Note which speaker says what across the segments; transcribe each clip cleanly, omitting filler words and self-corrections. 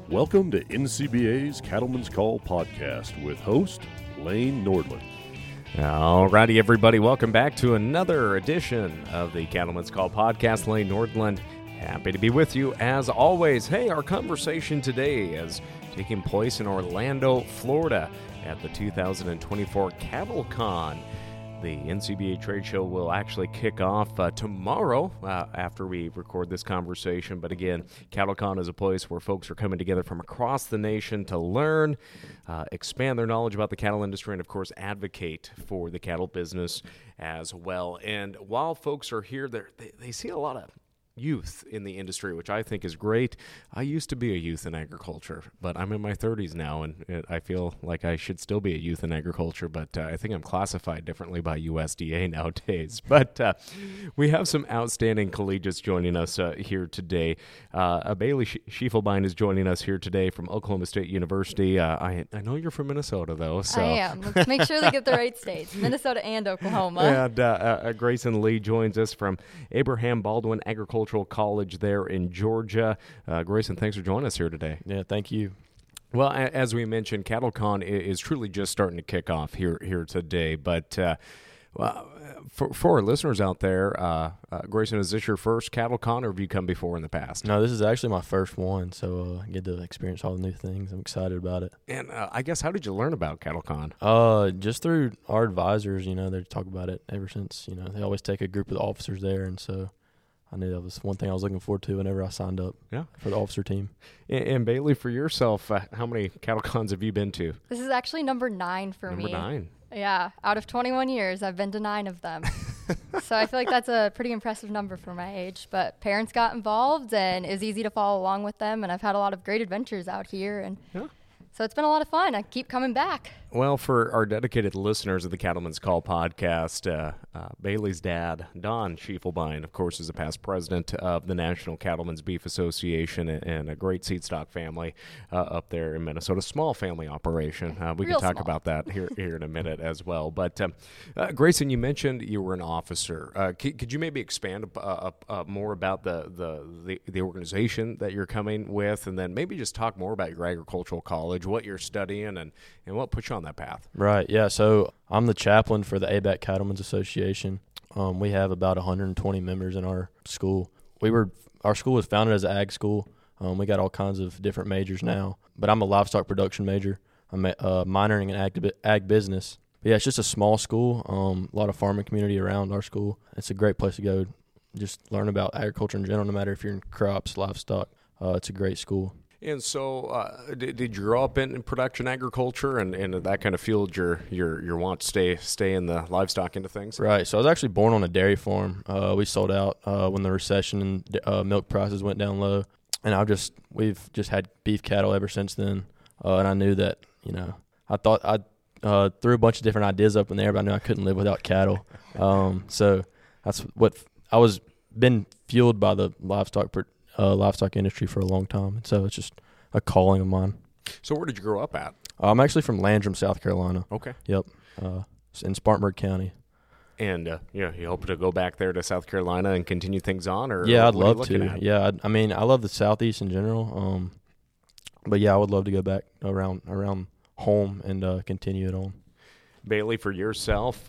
Speaker 1: Welcome to NCBA's Cattlemen's Call podcast with host Lane Nordland.
Speaker 2: All righty, everybody. Welcome back to another edition of the Cattlemen's Call podcast. Lane Nordland, happy to be with you as always. Hey, our conversation today is taking place in Orlando, Florida at the 2024 CattleCon. The NCBA trade show will actually kick off tomorrow after we record this conversation. But again, CattleCon is a place where folks are coming together from across the nation to learn, expand their knowledge about the cattle industry, and, of course, advocate for the cattle business as well. And while folks are here, they see a lot of youth in the industry, which I think is great. I used to be a youth in agriculture, but I'm in my 30s now, and I feel like I should still be a youth in agriculture, but I think I'm classified differently by USDA nowadays. But we have some outstanding collegiates joining us here today. Bailey Schiefelbein is joining us here today from Oklahoma State University. I know you're from Minnesota, though. So.
Speaker 3: I am. Let's make sure they get the right states, Minnesota and Oklahoma.
Speaker 2: And Grayson Lee joins us from Abraham Baldwin Agricultural College there in Georgia. Grayson, thanks for joining us here today.
Speaker 4: Yeah, thank you.
Speaker 2: Well, as we mentioned, CattleCon is truly just starting to kick off here today. But for our listeners out there, Grayson, is this your first CattleCon, or have you come before in the past?
Speaker 4: No, this is actually my first one, so I get to experience all the new things. I'm excited about it.
Speaker 2: And I guess, how did you learn about CattleCon?
Speaker 4: Just through our advisors. They talk about it ever since. They always take a group of officers there, and so I knew that was one thing I was looking forward to whenever I signed up for the officer team.
Speaker 2: And Bailey, for yourself, how many CattleCons have you been to?
Speaker 3: This is actually number 9 for me.
Speaker 2: Number 9?
Speaker 3: Yeah. Out of 21 years, I've been to 9 of them. So I feel like that's a pretty impressive number for my age. But parents got involved, and it was easy to follow along with them. And I've had a lot of great adventures out here. And so it's been a lot of fun. I keep coming back.
Speaker 2: Well, for our dedicated listeners of the Cattlemen's Call podcast, Bailey's dad, Don Schiefelbein, of course, is a past president of the National Cattlemen's Beef Association and a great seed stock family up there in Minnesota. Small family operation. We can talk about that here in a minute as well. But Grayson, you mentioned you were an officer. Could you maybe expand more about the organization that you're coming with, and then maybe just talk more about your agricultural college, what you're studying, and what put you on that path?
Speaker 4: Right, yeah. So I'm the chaplain for the ABAC Cattlemen's Association. We have about 120 members in our school. Our school was founded as an ag school. We got all kinds of different majors now, but I'm a livestock production major. I'm minoring in ag business. But yeah, it's just a small school, a lot of farming community around our school. It's a great place to go, just learn about agriculture in general, no matter if you're in crops, livestock. It's a great school.
Speaker 2: And so, did you grow up in production agriculture, and that kind of fueled your want to stay in the livestock into things?
Speaker 4: Right. So I was actually born on a dairy farm. We sold out when the recession and milk prices went down low, and we've just had beef cattle ever since then. And I knew that I thought I threw a bunch of different ideas up in there, but I knew I couldn't live without cattle. So that's what I was been fueled by the livestock industry for a long time, and so it's just a calling of mine.
Speaker 2: So where did you grow up at?
Speaker 4: I'm actually from Landrum, South Carolina.
Speaker 2: Okay.
Speaker 4: Yep. In Spartanburg County.
Speaker 2: And you hope to go back there to South Carolina and continue things on, or
Speaker 4: yeah, I'd love to. Yeah, I mean, I love the Southeast in general. But yeah, I would love to go back around home and continue it on.
Speaker 2: Bailey, for yourself,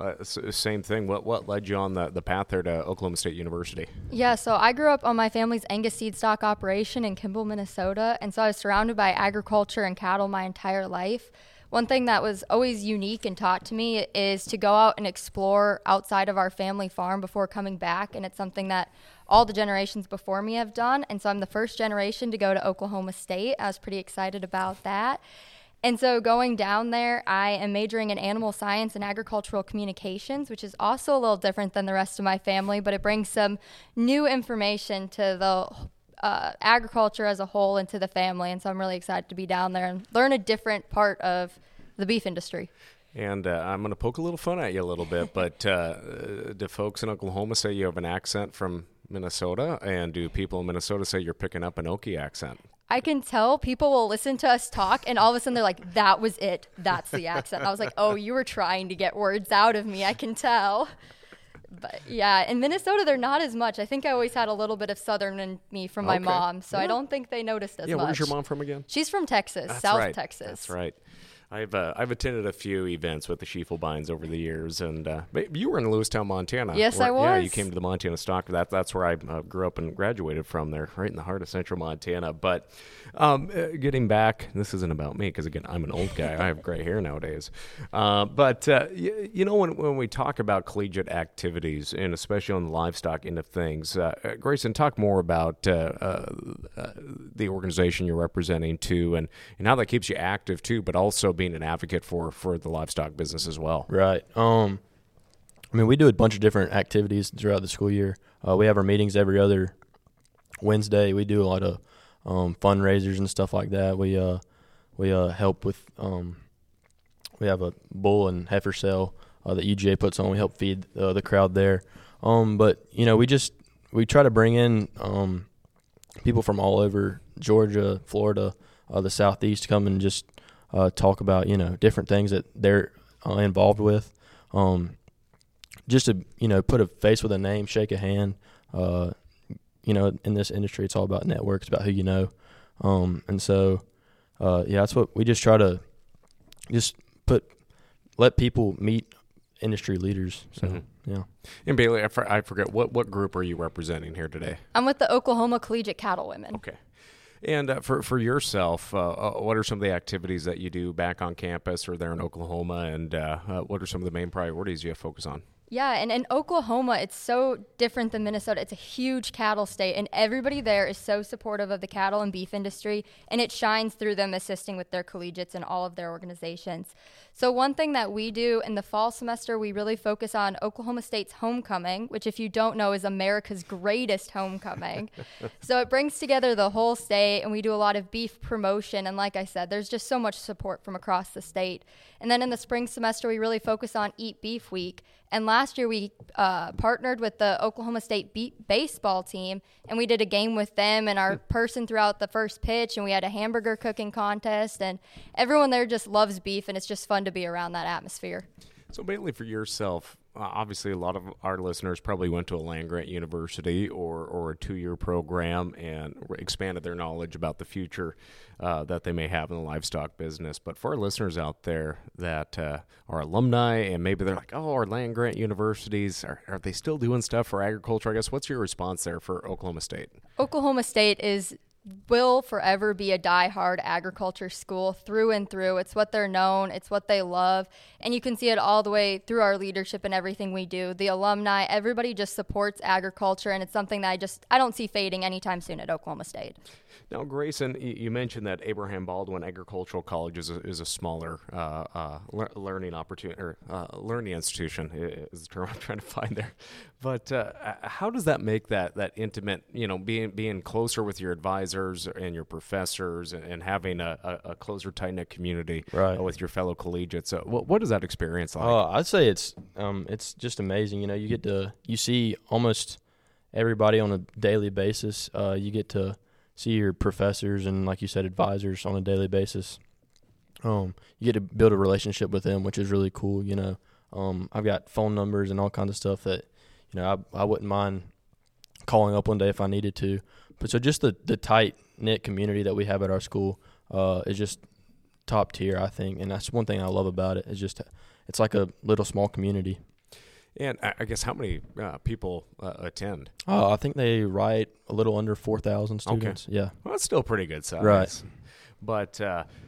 Speaker 2: same thing. What led you on the path there to Oklahoma State University?
Speaker 3: Yeah, so I grew up on my family's Angus seed stock operation in Kimball, Minnesota, and so I was surrounded by agriculture and cattle my entire life. One thing that was always unique and taught to me is to go out and explore outside of our family farm before coming back, and it's something that all the generations before me have done, and so I'm the first generation to go to Oklahoma State. I was pretty excited about that. And so going down there, I am majoring in animal science and agricultural communications, which is also a little different than the rest of my family, but it brings some new information to the agriculture as a whole and to the family. And so I'm really excited to be down there and learn a different part of the beef industry.
Speaker 2: And I'm going to poke a little fun at you a little bit, but do folks in Oklahoma say you have an accent from Minnesota? And do people in Minnesota say you're picking up an Okie accent?
Speaker 3: I can tell people will listen to us talk, and all of a sudden they're like, that was it. That's the accent. I was like, oh, you were trying to get words out of me. I can tell. But yeah, in Minnesota, they're not as much. I think I always had a little bit of Southern in me from my mom, so I don't think they noticed as much.
Speaker 2: Yeah, where's your mom from again?
Speaker 3: She's from Texas,
Speaker 2: That's
Speaker 3: South
Speaker 2: right.
Speaker 3: Texas.
Speaker 2: That's right. I've attended a few events with the Schiefelbeins over the years, and but you were in Lewistown, Montana.
Speaker 3: Yes, I was.
Speaker 2: Yeah, you came to the Montana Stock. That's where I grew up and graduated from there, right in the heart of central Montana. But getting back, this isn't about me because, again, I'm an old guy. I have gray hair nowadays. But when we talk about collegiate activities, and especially on the livestock end of things, Grayson, talk more about the organization you're representing, too, and how that keeps you active, too, but also being an advocate for the livestock business as well.
Speaker 4: Right. I mean, we do a bunch of different activities throughout the school year. We have our meetings every other Wednesday. We do a lot of fundraisers and stuff like that. We help with we have a bull and heifer sale that UGA puts on. We help feed the crowd there. But we try to bring in people from all over Georgia, Florida, the Southeast, to come and just talk about different things that they're involved with. Just to put a face with a name, shake a hand. In this industry, it's all about networks, about who you know. And so, that's what we just try to let people meet industry leaders. So, yeah.
Speaker 2: And Bailey, I forget, what group are you representing here today?
Speaker 3: I'm with the Oklahoma Collegiate Cattle Women.
Speaker 2: Okay. And for yourself, what are some of the activities that you do back on campus or there in Oklahoma, and what are some of the main priorities you have focus on?
Speaker 3: Yeah, and in Oklahoma, it's so different than Minnesota. It's a huge cattle state, and everybody there is so supportive of the cattle and beef industry, and it shines through them assisting with their collegiates and all of their organizations. So one thing that we do in the fall semester, we really focus on Oklahoma State's homecoming, which, if you don't know, is America's greatest homecoming. So it brings together the whole state, and we do a lot of beef promotion, and like I said, there's just so much support from across the state. And then in the spring semester, we really focus on Eat Beef Week. And last year, we partnered with the Oklahoma State baseball team, and we did a game with them and our person throughout the first pitch, and we had a hamburger cooking contest, and everyone there just loves beef, and it's just fun to be around that atmosphere.
Speaker 2: So, Bailey, for yourself, obviously a lot of our listeners probably went to a land-grant university or a 2-year program and expanded their knowledge about the future that they may have in the livestock business. But for our listeners out there that are alumni and maybe they're like, our land-grant universities, are they still doing stuff for agriculture? I guess, what's your response there for Oklahoma State?
Speaker 3: Oklahoma State will forever be a die-hard agriculture school through and through. It's what they're known. It's what they love. And you can see it all the way through our leadership and everything we do. The alumni, everybody just supports agriculture, and it's something that I don't see fading anytime soon at Oklahoma State.
Speaker 2: Now, Grayson, you mentioned that Abraham Baldwin Agricultural College is a smaller learning opportunity, or learning institution is the term I'm trying to find there. But how does that make that intimate, being closer with your advisors and your professors and having a closer, tight-knit community with your fellow collegiates? What does that experience like?
Speaker 4: I'd say it's just amazing. You see almost everybody on a daily basis. You get to see your professors and, like you said, advisors on a daily basis. You get to build a relationship with them, which is really cool. I've got phone numbers and all kinds of stuff that I wouldn't mind calling up one day if I needed to. But so just the tight knit community that we have at our school is just top tier, I think, and that's one thing I love about it. It's like a little small community.
Speaker 2: And I guess how many people attend?
Speaker 4: I think they write a little under 4,000 students.
Speaker 2: Okay.
Speaker 4: Yeah.
Speaker 2: Well, that's still pretty good size.
Speaker 4: Right.
Speaker 2: But,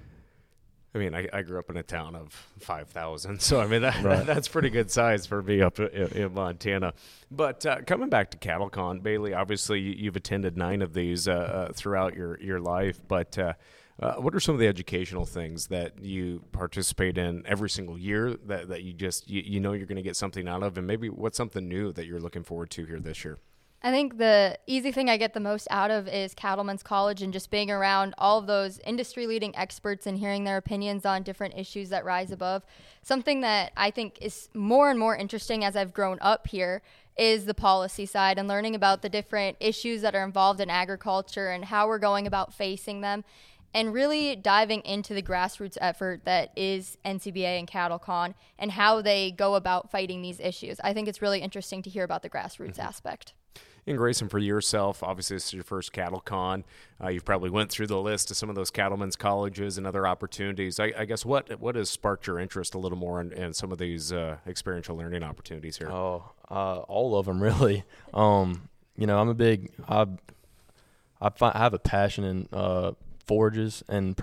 Speaker 2: I grew up in a town of 5,000, so, that's pretty good size for me up in Montana. But coming back to CattleCon, Bailey, obviously you've attended 9 of these throughout your life, but what are some of the educational things that you participate in every single year that you just you're going to get something out of, and maybe what's something new that you're looking forward to here this year?
Speaker 3: I think the easy thing I get the most out of is Cattlemen's College and just being around all of those industry-leading experts and hearing their opinions on different issues that rise above. Something that I think is more and more interesting as I've grown up here is the policy side and learning about the different issues that are involved in agriculture and how we're going about facing them. and really diving into the grassroots effort that is NCBA and CattleCon and how they go about fighting these issues. I think it's really interesting to hear about the grassroots aspect.
Speaker 2: And Grayson, for yourself, obviously this is your first CattleCon. You've probably went through the list of some of those cattlemen's colleges and other opportunities. I guess what has sparked your interest a little more in some of these experiential learning opportunities here?
Speaker 4: All of them, really. You know, I have a passion in forages and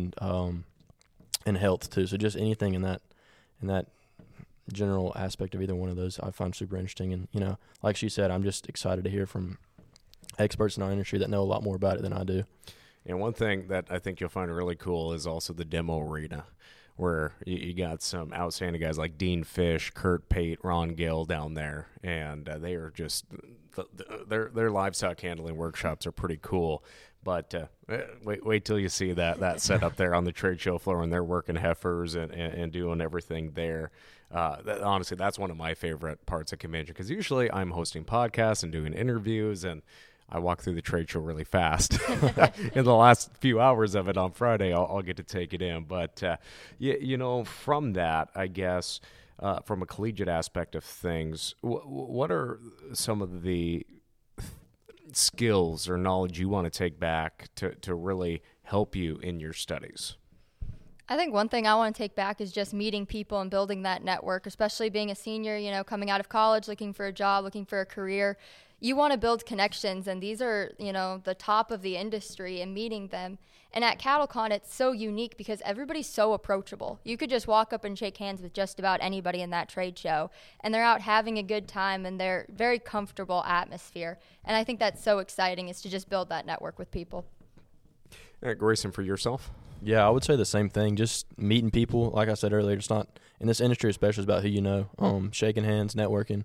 Speaker 4: health too. So just anything in that general aspect of either one of those I find super interesting. And, you know, like she said, I'm just excited to hear from experts in our industry that know a lot more about it than I do.
Speaker 2: And one thing that I think you'll find really cool is also the demo arena, where you got some outstanding guys like Dean Fish, Kurt Pate, Ron Gill down there, and they are just their livestock handling workshops are pretty cool. But wait till you see that set up there on the trade show floor, and they're working heifers and doing everything there. Honestly, that's one of my favorite parts of convention, because usually I'm hosting podcasts and doing interviews, and I walk through the trade show really fast. In the last few hours of it on Friday, I'll get to take it in. But, you know, from that, I guess, from a collegiate aspect of things, what are some of the skills or knowledge you want to take back to really help you in your studies?
Speaker 3: I think one thing I want to take back is just meeting people and building that network, especially being a senior, you know, coming out of college, looking for a job, looking for a career. You want to build connections, and these are, you know, the top of the industry, and meeting them. And at CattleCon, it's so unique because everybody's so approachable. You could just walk up and shake hands with just about anybody in that trade show, and they're out having a good time, and they're very comfortable atmosphere. And I think that's so exciting, is to just build that network with people.
Speaker 2: Grayson, for yourself?
Speaker 4: Yeah, I would say the same thing. Just meeting people, like I said earlier, it's not in this industry, especially, it's about who you know. Shaking hands, networking.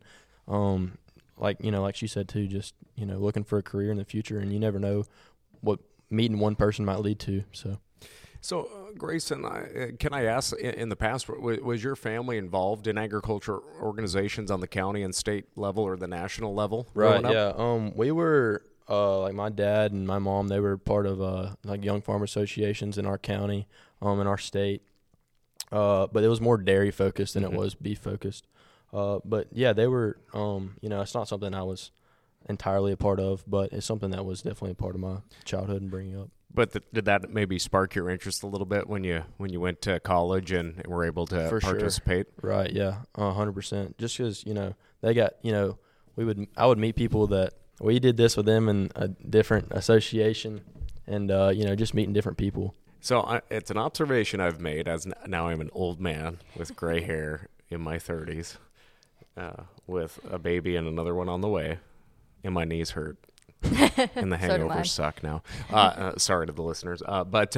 Speaker 4: Like she said too, just, you know, looking for a career in the future, and you never know what meeting one person might lead to. So
Speaker 2: Grayson, can I ask, in the past, was your family involved in agriculture organizations on the county and state level or the national level?
Speaker 4: Right. Yeah. We were. Like my dad and my mom, they were part of like young farmer associations in our county, in our state. But it was more dairy focused than it was beef focused. But yeah, they were. You know, it's not something I was entirely a part of, but it's something that was definitely a part of my childhood and bringing up.
Speaker 2: But did that maybe spark your interest a little bit when you went to college and were able to participate?
Speaker 4: Sure. Right. Yeah. 100%. Just because, you know, they got, you know, I would meet people that. We did this with them in a different association, and, you know, just meeting different people.
Speaker 2: So it's an observation I've made, as now I'm an old man with gray hair in my 30s, with a baby and another one on the way, and my knees hurt, and the hangovers suck now. Sorry to the listeners. But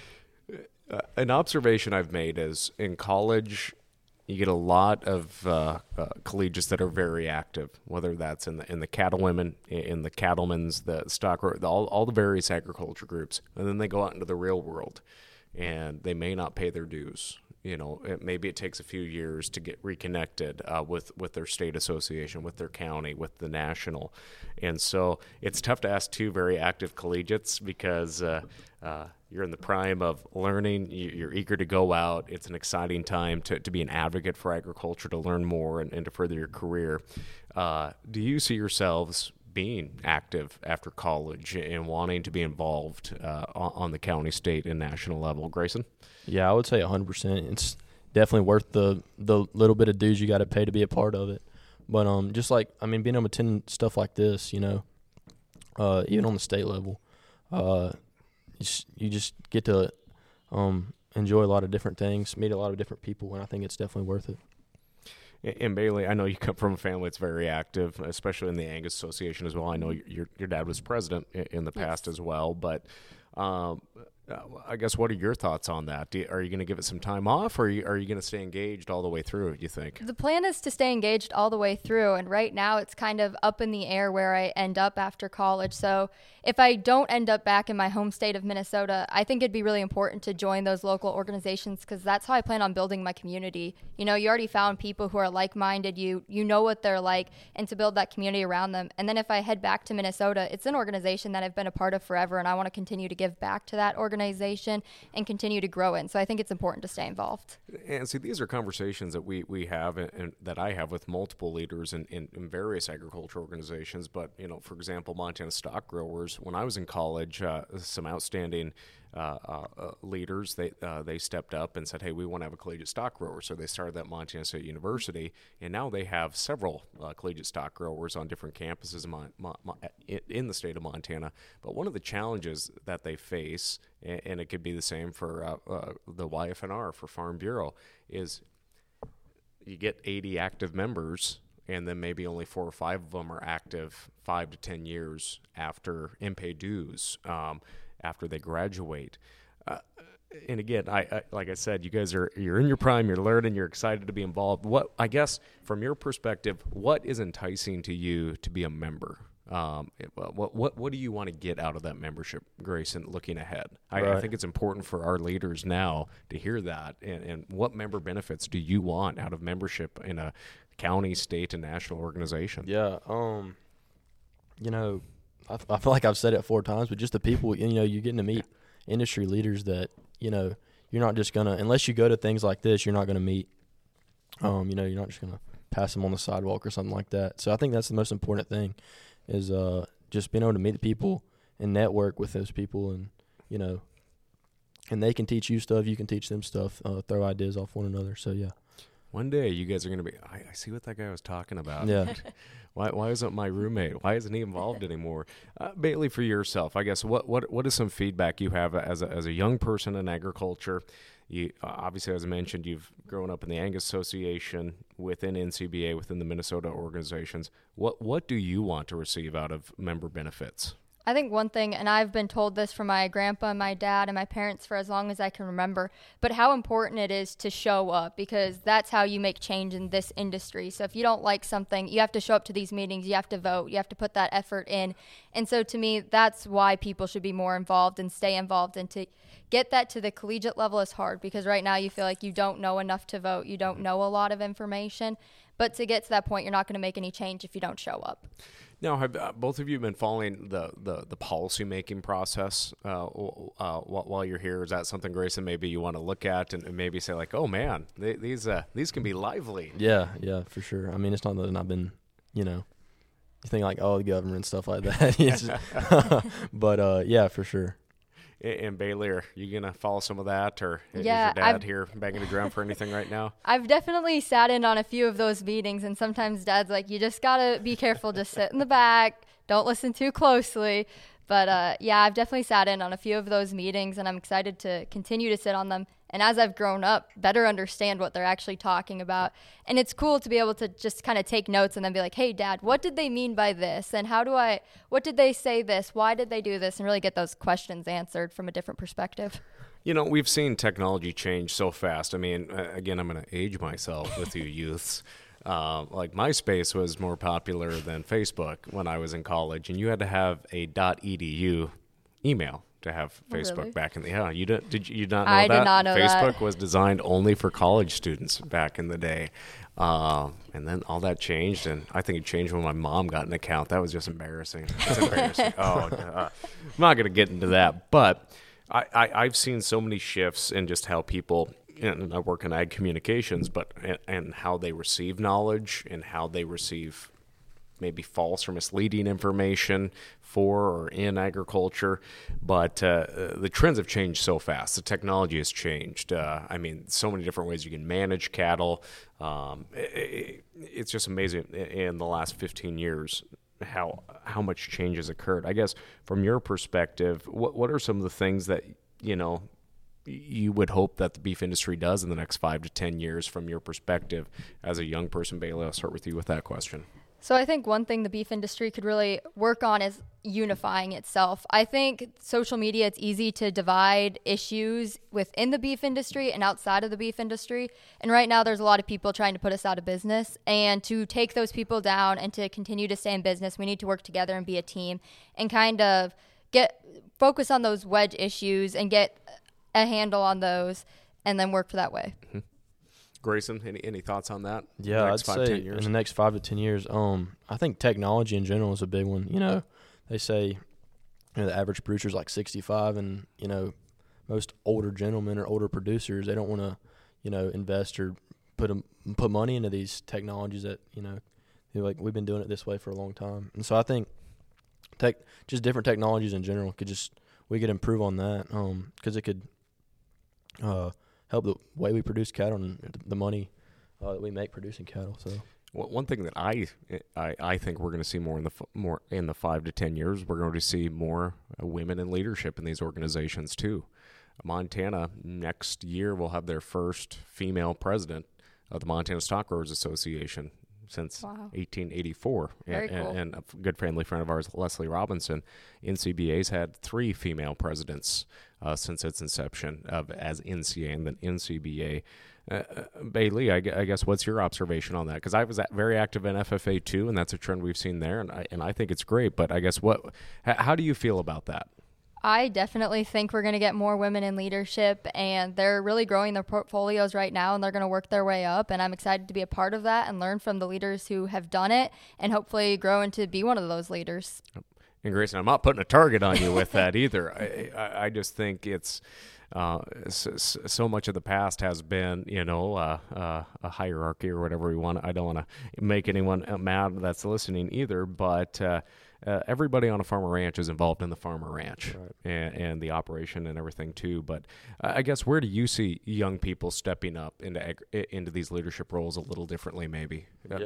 Speaker 2: an observation I've made is in college, you get a lot of collegiates that are very active, whether that's in the cattlewomen, in the cattlemen's, the stock, all the various agriculture groups, and then they go out into the real world, and they may not pay their dues. You know, maybe it takes a few years to get reconnected with their state association, with their county, with the national, and so it's tough to ask two very active collegiates because you're in the prime of learning. You're eager to go out. It's an exciting time to be an advocate for agriculture, to learn more and to further your career. Do you see yourselves being active after college and wanting to be involved on the county, state, and national level? Grayson?
Speaker 4: Yeah, I would say 100%. It's definitely worth the little bit of dues you got to pay to be a part of it. But just like, I mean, being able to attend stuff like this, you know, even on the state level, you just get to enjoy a lot of different things, meet a lot of different people, and I think it's definitely worth it.
Speaker 2: And Bailey, I know you come from a family that's very active, especially in the Angus Association as well. I know your dad was president in the past as well, but I guess what are your thoughts on that? Are you going to give it some time off, or are you going to stay engaged all the way through, you think?
Speaker 3: The plan is to stay engaged all the way through, and right now it's kind of up in the air where I end up after college. So if I don't end up back in my home state of Minnesota, I think it'd be really important to join those local organizations, because that's how I plan on building my community. You know, you already found people who are like-minded, you know what they're like, and to build that community around them. And then if I head back to Minnesota, it's an organization that I've been a part of forever, and I want to continue to give back to that organization and continue to grow it. And so I think it's important to stay involved.
Speaker 2: And see, these are conversations that we have and that I have with multiple leaders in various agriculture organizations. But, for example, Montana Stock Growers, when I was in college, some outstanding leaders, they stepped up and said, hey, we want to have a collegiate stock grower. So they started that at Montana State University, and now they have several collegiate stock growers on different campuses in the state of Montana. But one of the challenges that they face, and it could be the same for the YFNR, for Farm Bureau, is you get 80 active members, and then maybe only 4 or 5 of them are active 5 to 10 years after and pay dues. After they graduate. And again, I like I said, you guys you're in your prime, you're learning, you're excited to be involved. What, I guess, from your perspective, what is enticing to you to be a member? What do you want to get out of that membership, Grayson, looking ahead? I think it's important for our leaders now to hear that. And what member benefits do you want out of membership in a county, state, and national organization?
Speaker 4: Yeah, I feel like I've said it 4 times, but just the people, you're getting to meet industry leaders that, you're not just going to, unless you go to things like this, you're not going to meet, you're not just going to pass them on the sidewalk or something like that. So I think that's the most important thing is just being able to meet the people and network with those people and, and they can teach you stuff, you can teach them stuff, throw ideas off one another. So, yeah.
Speaker 2: One day you guys are going to be, I see what that guy was talking about.
Speaker 4: Yeah.
Speaker 2: Why isn't my roommate? Why isn't he involved anymore? Bailey, for yourself, I guess, what is some feedback you have as a young person in agriculture? You obviously, as I mentioned, you've grown up in the Angus Association, within NCBA, within the Minnesota organizations. What do you want to receive out of member benefits?
Speaker 3: I think one thing, and I've been told this from my grandpa and my dad and my parents for as long as I can remember, but how important it is to show up, because that's how you make change in this industry. So if you don't like something, you have to show up to these meetings, you have to vote, you have to put that effort in. And so to me, that's why people should be more involved and stay involved. And to get that to the collegiate level is hard, because right now you feel like you don't know enough to vote, you don't know a lot of information. But to get to that point, you're not going to make any change if you don't show up.
Speaker 2: Now, have both of you been following the policy-making process while you're here? Is that something, Grayson, maybe you want to look at and maybe say, like, oh, man, these can be lively?
Speaker 4: Yeah, for sure. I mean, it's not that I've been, you think like, oh, the government and stuff like that. But, yeah, for sure.
Speaker 2: And Bailey, are you going to follow some of that, or is your
Speaker 3: Yeah,
Speaker 2: dad here banging the drum for anything right now?
Speaker 3: I've definitely sat in on a few of those meetings, and sometimes Dad's like, you just got to be careful, just sit in the back, don't listen too closely. But yeah, I've definitely sat in on a few of those meetings, and I'm excited to continue to sit on them. And as I've grown up, better understand what they're actually talking about. And it's cool to be able to just kind of take notes and then be like, hey, Dad, what did they mean by this? And what did they say this? Why did they do this? And really get those questions answered from a different perspective.
Speaker 2: We've seen technology change so fast. I mean, again, I'm going to age myself with you youths. Like MySpace was more popular than Facebook when I was in college, and you had to have a .edu email to have Facebook
Speaker 3: really?
Speaker 2: back in the did you not know
Speaker 3: I
Speaker 2: that?
Speaker 3: did not know
Speaker 2: Facebook
Speaker 3: that.
Speaker 2: was designed only for college students back in the day. And then all that changed, and I think it changed when my mom got an account. That was just embarrassing. It's embarrassing. I'm not going to get into that, but I've seen so many shifts in just how people, and I work in ag communications, but and how they receive knowledge and how they receive maybe false or misleading information for or in agriculture. But the trends have changed so fast. The technology has changed. I mean, so many different ways you can manage cattle. It's just amazing in the last 15 years how much change has occurred. I guess from your perspective, what are some of the things that, you would hope that the beef industry does in the next 5 to 10 years from your perspective as a young person? Bailey, I'll start with you with that question.
Speaker 3: So I think one thing the beef industry could really work on is unifying itself. I think social media, it's easy to divide issues within the beef industry and outside of the beef industry. And right now there's a lot of people trying to put us out of business. And to take those people down and to continue to stay in business, we need to work together and be a team and kind of focus on those wedge issues and get a handle on those and then work for that way.
Speaker 2: Mm-hmm. Grayson, any thoughts on that?
Speaker 4: Yeah, I'd say in the next 5 to 10 years, I think technology in general is a big one. They say the average producer is like 65, and most older gentlemen or older producers, they don't want to invest or put money into these technologies that they're like, we've been doing it this way for a long time. And so I think just different technologies in general we could improve on that, because it could help the way we produce cattle and the money that we make producing cattle. So
Speaker 2: one thing that I think we're going to see more in the 5 to 10 years, we're going to see more women in leadership in these organizations too. Montana next year will have their first female president of the Montana Stockgrowers Association since 1884.
Speaker 3: Very cool.
Speaker 2: And a good family friend of ours, Leslie Robinson, NCBA's had 3 female presidents since its inception as NCA and then NCBA. Bailey, I guess, what's your observation on that? Because I was very active in FFA too, and that's a trend we've seen there, and I think it's great. But I guess how do you feel about that?
Speaker 3: I definitely think we're going to get more women in leadership, and they're really growing their portfolios right now, and they're going to work their way up, and I'm excited to be a part of that and learn from the leaders who have done it and hopefully grow into be one of those leaders.
Speaker 2: And Grayson, I'm not putting a target on you with that either. I just think it's so much of the past has been, a hierarchy or whatever we want. I don't want to make anyone mad that's listening either, but everybody on a farm or ranch is involved in the farm or ranch, right, and the operation and everything too. But I guess, where do you see young people stepping up into these leadership roles a little differently? Maybe,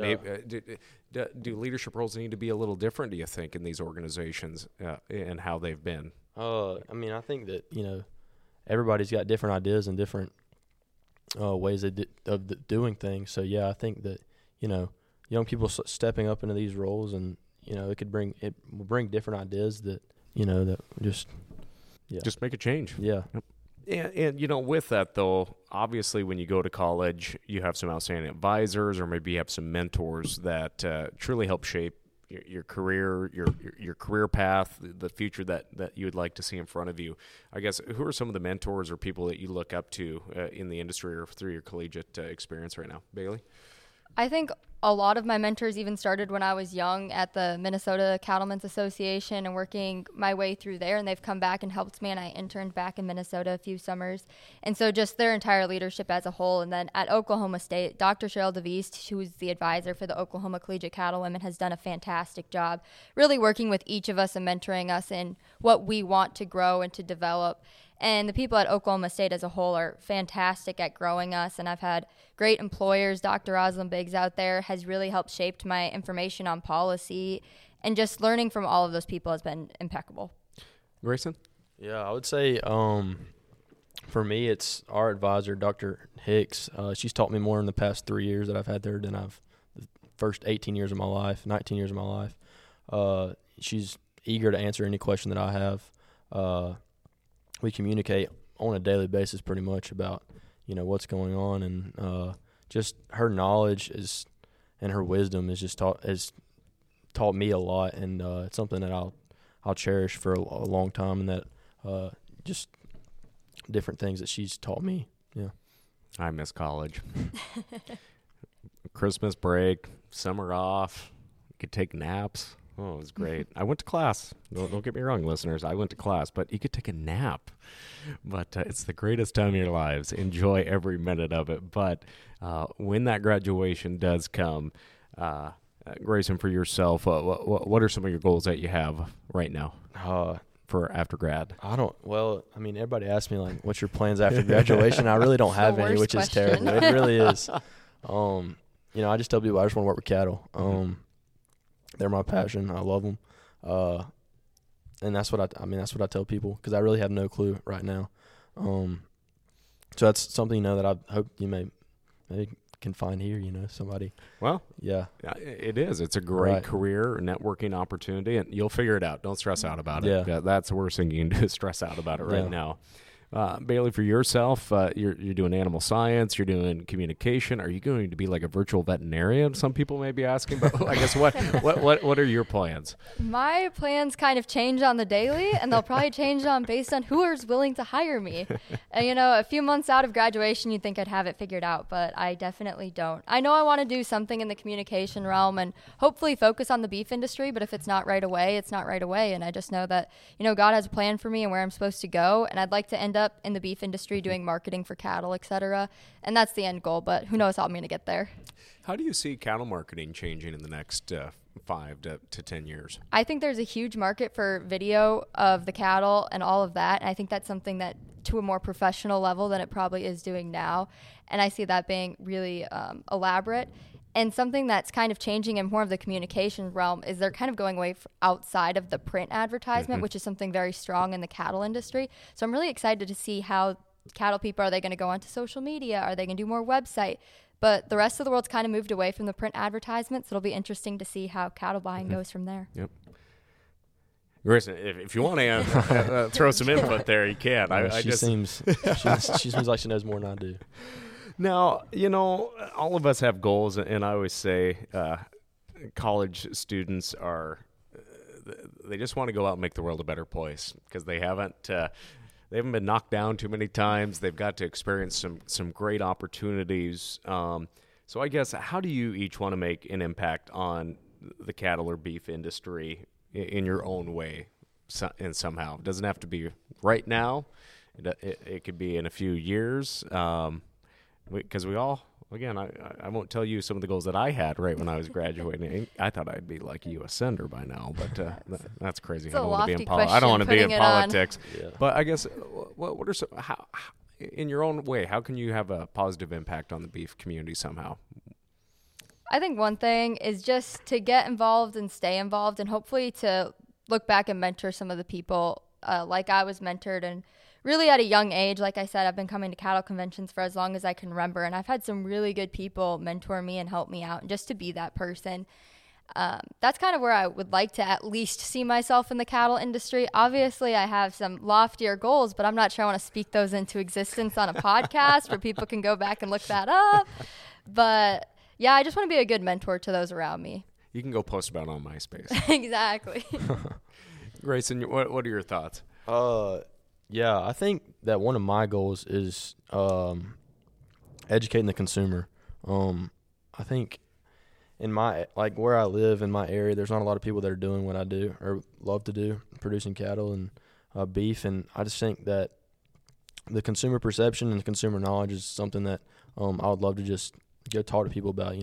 Speaker 2: do leadership roles need to be a little different, do you think, in these organizations and how they've been?
Speaker 4: I think that everybody's got different ideas and different ways of doing things. So yeah, I think that young people stepping up into these roles, and it will bring different ideas that that just
Speaker 2: make a change.
Speaker 4: Yeah.
Speaker 2: And with that though, obviously when you go to college, you have some outstanding advisors, or maybe you have some mentors that truly help shape your career, your career path, the future that you would like to see in front of you. I guess, who are some of the mentors or people that you look up to in the industry or through your collegiate experience right now? Bailey?
Speaker 3: I think a lot of my mentors even started when I was young at the Minnesota Cattlemen's Association and working my way through there, and they've come back and helped me, and I interned back in Minnesota a few summers. And so just their entire leadership as a whole. And then at Oklahoma State, Dr. Cheryl DeVeest, who's the advisor for the Oklahoma Collegiate Cattlewomen, has done a fantastic job really working with each of us and mentoring us in what we want to grow and to develop. And the people at Oklahoma State as a whole are fantastic at growing us, and I've had great employers. Dr. Rosalind Biggs out there has really helped shape my information on policy, and just learning from all of those people has been impeccable.
Speaker 2: Grayson?
Speaker 4: Yeah, I would say for me, it's our advisor, Dr. Hicks. She's taught me more in the past 3 years that I've had there than the first 19 years of my life. She's eager to answer any question that I have. We communicate on a daily basis pretty much about, what's going on, and just her knowledge and her wisdom has taught me a lot, and it's something that I'll cherish for a long time, and that just different things that she's taught me. Yeah.
Speaker 2: I miss college. Christmas break, summer off, you could take naps. Oh, it was great. I went to class. Don't get me wrong, listeners. I went to class, but you could take a nap. But it's the greatest time of your lives. Enjoy every minute of it. But when that graduation does come, Grayson, for yourself, what are some of your goals that you have right now for after grad?
Speaker 4: Everybody asks me, what's your plans after graduation? I really don't have any, which is terrible. It really is. I just tell people I just want to work with cattle. They're my passion. I love them, and that's what I tell people, because I really have no clue right now. So that's something that I hope you maybe can find here. Somebody.
Speaker 2: Well,
Speaker 4: yeah,
Speaker 2: it is. It's a great career networking opportunity, and you'll figure it out. Don't stress out about it.
Speaker 4: Yeah,
Speaker 2: that's the worst thing you can do is stress out about it right now. Bailey, for yourself, you're doing animal science, you're doing communication. Are you going to be like a virtual veterinarian? Some people may be asking, but I guess what are your plans?
Speaker 3: My plans kind of change on the daily, and they'll probably change based on who is willing to hire me. And, a few months out of graduation, you'd think I'd have it figured out, but I definitely don't. I know I want to do something in the communication realm and hopefully focus on the beef industry, but if it's not right away, it's not right away. And I just know that, God has a plan for me and where I'm supposed to go, and I'd like to end up in the beef industry doing marketing for cattle, etc. And that's the end goal, but who knows how I'm going to get there.
Speaker 2: How do you see cattle marketing changing in the next 5 to 10 years?
Speaker 3: I think there's a huge market for video of the cattle and all of that. And I think that's something that to a more professional level than it probably is doing now. And I see that being really elaborate. And something that's kind of changing in more of the communication realm is they're kind of going away outside of the print advertisement, which is something very strong in the cattle industry. So I'm really excited to see how cattle people, are they going to go onto social media? Are they going to do more website? But the rest of the world's kind of moved away from the print advertisements. So it'll be interesting to see how cattle buying goes from there.
Speaker 2: Yep. Grayson, if you want to throw some input there, you can.
Speaker 4: She seems like she knows more than I do.
Speaker 2: Now, all of us have goals, and I always say college students they just want to go out and make the world a better place because they haven't been knocked down too many times. They've got to experience some great opportunities. So I guess, how do you each want to make an impact on the cattle or beef industry in your own way and somehow? It doesn't have to be right now. It could be in a few years. Because we all, again, I won't tell you some of the goals that I had right when I was graduating. I thought I'd be like a U.S. Senator by now, but that's crazy. I don't want to be in politics. Yeah. But I guess, what are some, how, in your own way, how can you have a positive impact on the beef community somehow?
Speaker 3: I think one thing is just to get involved and stay involved, and hopefully to look back and mentor some of the people like I was mentored. And really at a young age, like I said, I've been coming to cattle conventions for as long as I can remember, and I've had some really good people mentor me and help me out, and just to be that person. That's kind of where I would like to at least see myself in the cattle industry. Obviously, I have some loftier goals, but I'm not sure I want to speak those into existence on a podcast where people can go back and look that up. But yeah, I just want to be a good mentor to those around me.
Speaker 2: You can go post about it on MySpace.
Speaker 3: Exactly.
Speaker 2: Grayson, what are your thoughts?
Speaker 4: Yeah, I think that one of my goals is educating the consumer. I think in where I live in my area, there's not a lot of people that are doing what I do or love to do, producing cattle and beef. And I just think that the consumer perception and the consumer knowledge is something that I would love to just go talk to people about,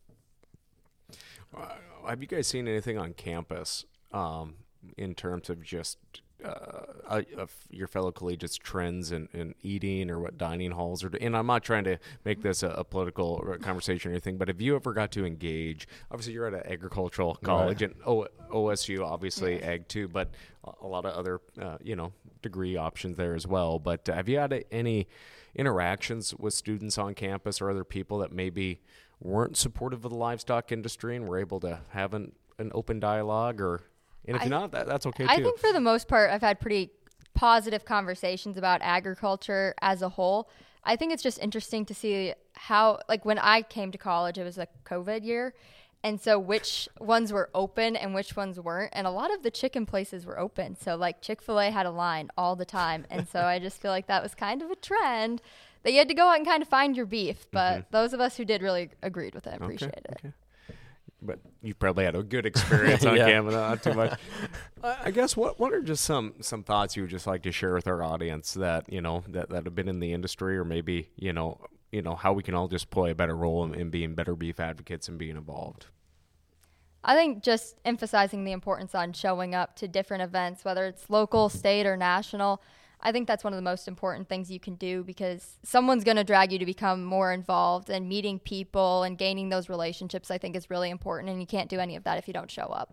Speaker 2: Have you guys seen anything on campus in terms of just of your fellow collegiates' trends in eating or what dining halls are? And I'm not trying to make this a political conversation or anything, but have you ever got to engage? Obviously, you're at an agricultural college, right, and OSU, obviously, yes, ag too, but a lot of other, degree options there as well. But have you had any interactions with students on campus or other people that maybe weren't supportive of the livestock industry and were able to have an open dialogue? Or, and if you're not, that's okay too.
Speaker 3: I think for the most part, I've had pretty positive conversations about agriculture as a whole. I think it's just interesting to see how, like when I came to college, it was a COVID year. And so which ones were open and which ones weren't. And a lot of the chicken places were open. So like Chick-fil-A had a line all the time. And so I just feel like that was kind of a trend that you had to go out and kind of find your beef. But those of us who did really agreed with it and appreciated it. Okay.
Speaker 2: But you probably had a good experience on camera, not too much. I guess what are just some thoughts you would just like to share with our audience that, that have been in the industry, or maybe, how we can all just play a better role in being better beef advocates and being involved?
Speaker 3: I think just emphasizing the importance on showing up to different events, whether it's local, state, or national. I think that's one of the most important things you can do, because someone's going to drag you to become more involved, and meeting people and gaining those relationships I think is really important, and you can't do any of that if you don't show up.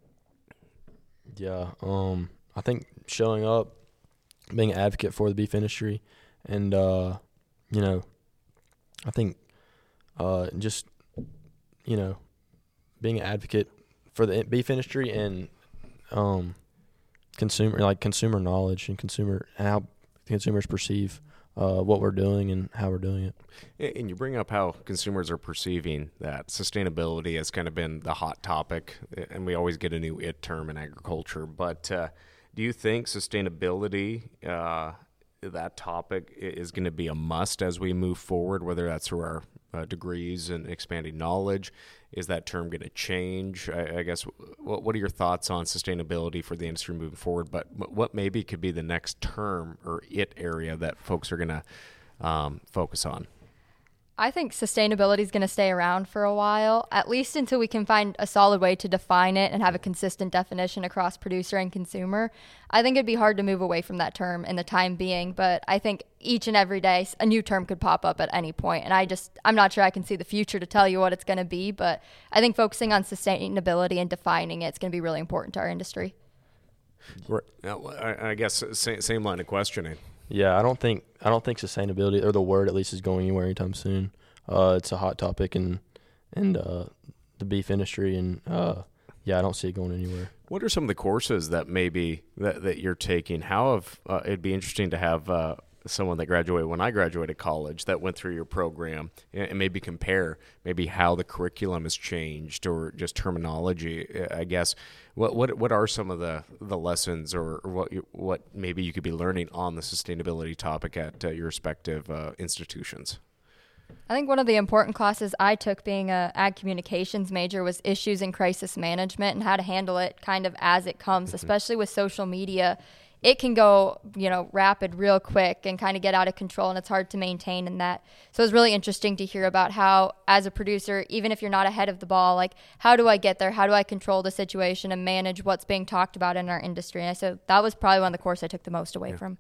Speaker 4: Yeah, I think showing up, being an advocate for the beef industry, and, I think just, being an advocate for the beef industry and consumer knowledge and how consumers perceive what we're doing and how we're doing it.
Speaker 2: And you bring up how consumers are perceiving that sustainability has kind of been the hot topic, and we always get a new IT term in agriculture. But do you think sustainability, that topic, is going to be a must as we move forward, whether that's through our degrees and expanding knowledge? Is that term going to change? I guess, what are your thoughts on sustainability for the industry moving forward? But what maybe could be the next term or IT area that folks are going to focus on?
Speaker 3: I think sustainability is going to stay around for a while, at least until we can find a solid way to define it and have a consistent definition across producer and consumer. I think it'd be hard to move away from that term in the time being, but I think each and every day a new term could pop up at any point. And I'm not sure I can see the future to tell you what it's going to be, but I think focusing on sustainability and defining it's going to be really important to our industry.
Speaker 2: Right. I guess same line of questioning.
Speaker 4: Yeah, I don't think sustainability, or the word at least, is going anywhere anytime soon. It's a hot topic in the beef industry, and I don't see it going anywhere.
Speaker 2: What are some of the courses that maybe that you're taking? How have it'd be interesting to have someone that graduated when I graduated college that went through your program and maybe compare maybe how the curriculum has changed or just terminology. I guess what are some of the lessons or what maybe you could be learning on the sustainability topic at your respective institutions?
Speaker 3: I think one of the important classes I took, being a ag communications major, was issues in crisis management and how to handle it kind of as it comes, especially with social media. It can go, rapid real quick and kind of get out of control, and it's hard to maintain in that. So it was really interesting to hear about how, as a producer, even if you're not ahead of the ball, like, how do I get there? How do I control the situation and manage what's being talked about in our industry? And so that was probably one of the courses I took the most away from.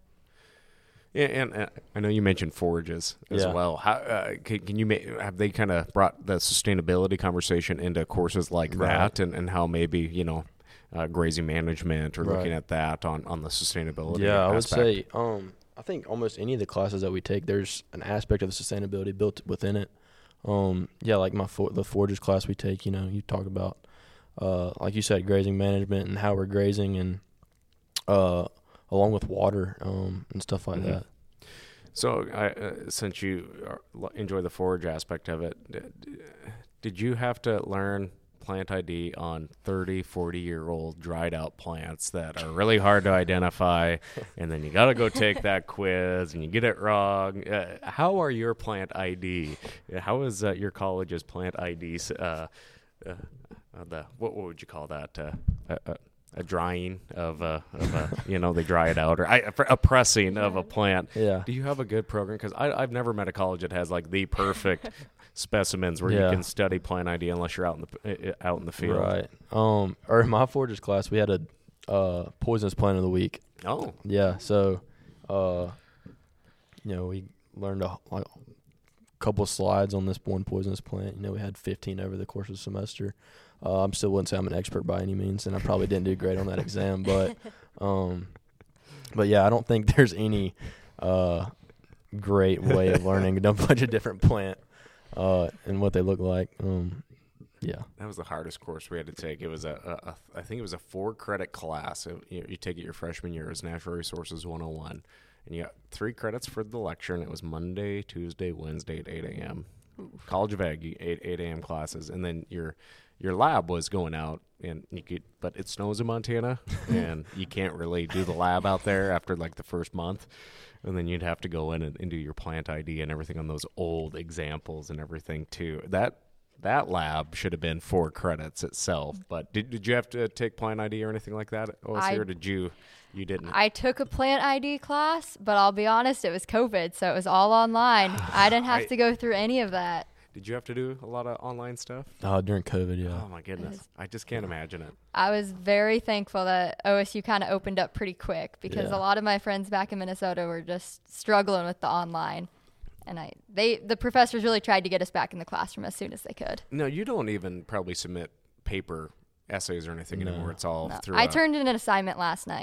Speaker 2: Yeah, and I know you mentioned forages as well. How can you have they kind of brought the sustainability conversation into courses like that, and how maybe grazing management or looking at that on the sustainability?
Speaker 4: Yeah,
Speaker 2: aspect?
Speaker 4: I would say I think almost any of the classes that we take, there's an aspect of the sustainability built within it. Like the forages class we take, you talk about like you said, grazing management and how we're grazing, and along with water and stuff like that.
Speaker 2: So since you enjoy the forage aspect of it, did you have to learn plant ID on 30, 40-year-old dried out plants that are really hard to identify, and then you got to go take that quiz and you get it wrong? How are your plant ID? How is your college's plant IDs? What would you call that? A drying of they dry it out, or a pressing of a plant.
Speaker 4: Yeah.
Speaker 2: Do you have a good program? Because I've never met a college that has like the perfect specimens where you can study plant ID unless you're out in the field.
Speaker 4: Right. Or in my forages class, we had a poisonous plant of the week.
Speaker 2: Oh.
Speaker 4: Yeah. So, we learned a couple of slides on this one poisonous plant. We had 15 over the course of the semester. I still wouldn't say I'm an expert by any means, and I probably didn't do great on that exam. But yeah, I don't think there's any great way of learning a bunch of different plant and what they look like. Yeah,
Speaker 2: that was the hardest course we had to take. It was I think it was a 4-credit class. You take it your freshman year. It was Natural Resources 101, and you got 3 credits for the lecture, and it was Monday, Tuesday, Wednesday at 8 a.m. College of Ag, 8 a.m. classes, and then your lab was going out, and but it snows in Montana, and you can't really do the lab out there after like the first month, and then you'd have to go in and do your plant ID and everything on those old examples and everything too. That lab should have been 4 credits itself. But did you have to take plant ID or anything like that, OSC, or did you didn't?
Speaker 3: I took a plant ID class, but I'll be honest, it was COVID, so it was all online. I didn't have to go through any of that.
Speaker 2: Did you have to do a lot of online stuff?
Speaker 4: During COVID, yeah.
Speaker 2: Oh, my goodness. I just can't imagine it.
Speaker 3: I was very thankful that OSU kind of opened up pretty quick, because a lot of my friends back in Minnesota were just struggling with the online. And the professors really tried to get us back in the classroom as soon as they could.
Speaker 2: No, you don't even probably submit paper essays or anything anymore. It's all through.
Speaker 3: I turned in an assignment last night.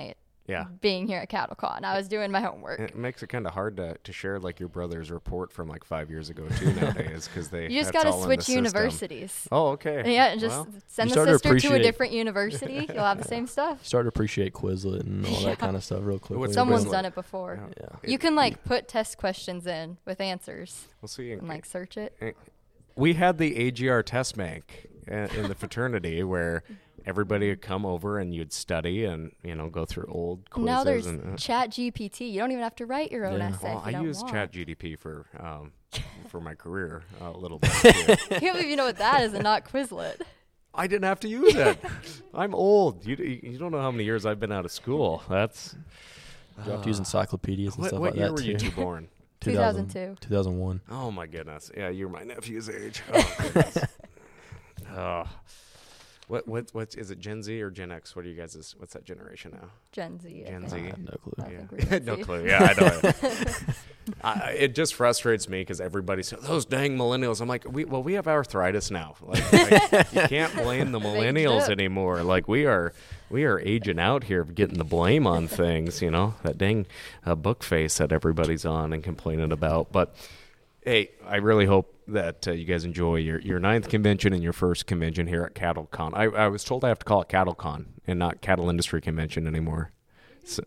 Speaker 3: being here at CattleCon. I was doing my homework.
Speaker 2: It makes it kind of hard to share like your brother's report from like 5 years ago too nowadays because
Speaker 3: you just got to switch universities.
Speaker 2: Oh, okay.
Speaker 3: Yeah, and just send the sister to a different university. You'll have the same stuff.
Speaker 4: Start to appreciate Quizlet and all that kind of stuff real quick.
Speaker 3: Someone's done it before.
Speaker 4: Yeah.
Speaker 3: You can like put test questions in with answers.
Speaker 2: We'll see.
Speaker 3: And like search it.
Speaker 2: We had the AGR test bank in the fraternity where everybody would come over and you'd study and, go through old quizzes.
Speaker 3: Now there's Chat GPT. You don't even have to write your own essay.
Speaker 2: Well,
Speaker 3: if you
Speaker 2: I
Speaker 3: don't
Speaker 2: use
Speaker 3: want.
Speaker 2: Chat GDP for my career a little bit too.
Speaker 3: I can't believe you know what that is and not Quizlet.
Speaker 2: I didn't have to use it. I'm old. You don't know how many years I've been out of school. That's
Speaker 4: you have to use encyclopedias and stuff like that.
Speaker 2: What year were you two born?
Speaker 3: 2002.
Speaker 4: 2001.
Speaker 2: Oh my goodness. Yeah, you're my nephew's age. Oh, goodness. What is it, Gen Z or Gen X? What are you guys? What's that generation now?
Speaker 3: Gen Z.
Speaker 2: Gen Z.
Speaker 4: No clue.
Speaker 2: Yeah. No clue. Yeah, I know. It just frustrates me because everybody says those dang millennials. I'm like, we have arthritis now. Like you can't blame the millennials anymore. Like we are aging out here, getting the blame on things. That dang book face that everybody's on and complaining about. But hey, I really hope that you guys enjoy your ninth convention and your first convention here at CattleCon. I was told I have to call it CattleCon and not Cattle Industry Convention anymore. So,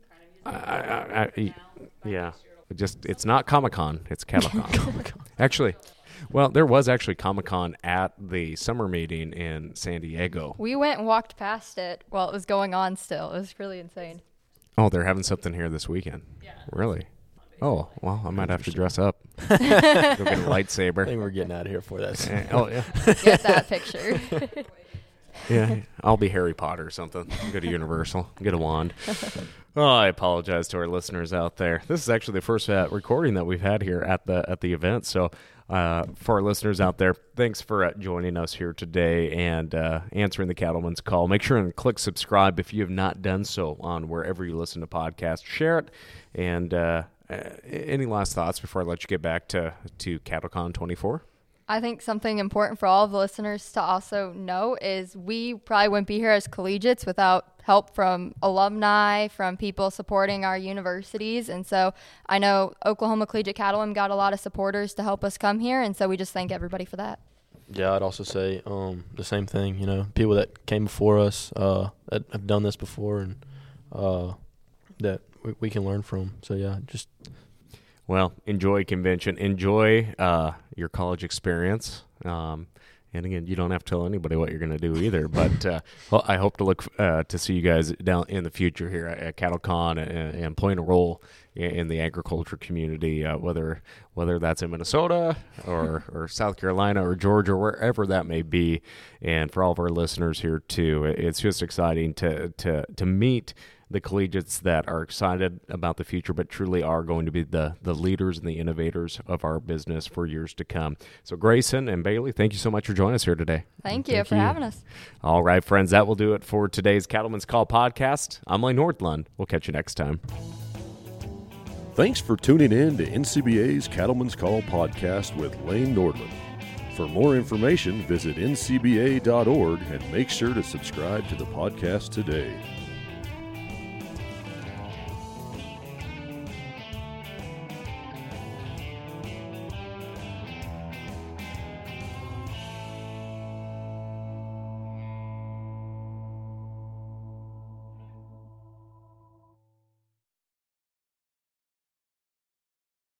Speaker 2: yeah, it's not Comic-Con, it's CattleCon. Actually, well, there was actually Comic-Con at the summer meeting in San Diego.
Speaker 3: We went and walked past it while it was going on still. It was really insane.
Speaker 2: Oh, they're having something here this weekend? Yeah. Really? Oh, well, I might have to dress up. Go get a lightsaber.
Speaker 4: I think we're getting out of here for that.
Speaker 2: Oh, yeah.
Speaker 3: Get that picture.
Speaker 2: Yeah, I'll be Harry Potter or something. Go to Universal, get a wand. Oh, I apologize to our listeners out there. This is actually the first recording that we've had here at the event. So for our listeners out there, thanks for joining us here today and answering the Cattleman's Call. Make sure and click subscribe if you have not done so on wherever you listen to podcasts. Share it. And any last thoughts before I let you get back to CattleCon 24?
Speaker 3: I think something important for all of the listeners to also know is we probably wouldn't be here as collegiates without help from alumni, from people supporting our universities. And so I know Oklahoma Collegiate Cattlemen got a lot of supporters to help us come here. And so we just thank everybody for that.
Speaker 4: Yeah, I'd also say the same thing. People that came before us that have done this before and that we can learn from. So, yeah, just...
Speaker 2: Well, enjoy convention. Enjoy your college experience. And again, you don't have to tell anybody what you're going to do either. But I hope to look to see you guys down in the future here at CattleCon and playing a role in the agriculture community, whether that's in Minnesota or South Carolina or Georgia or wherever that may be. And for all of our listeners here too, it's just exciting to meet the collegiates that are excited about the future, but truly are going to be the leaders and the innovators of our business for years to come. So Grayson and Bailey, thank you so much for joining us here today.
Speaker 3: Thank you for having us.
Speaker 2: All right, friends, that will do it for today's Cattleman's Call podcast. I'm Lane Nordlund. We'll catch you next time.
Speaker 1: Thanks for tuning in to NCBA's Cattleman's Call podcast with Lane Nordlund. For more information, visit ncba.org and make sure to subscribe to the podcast today.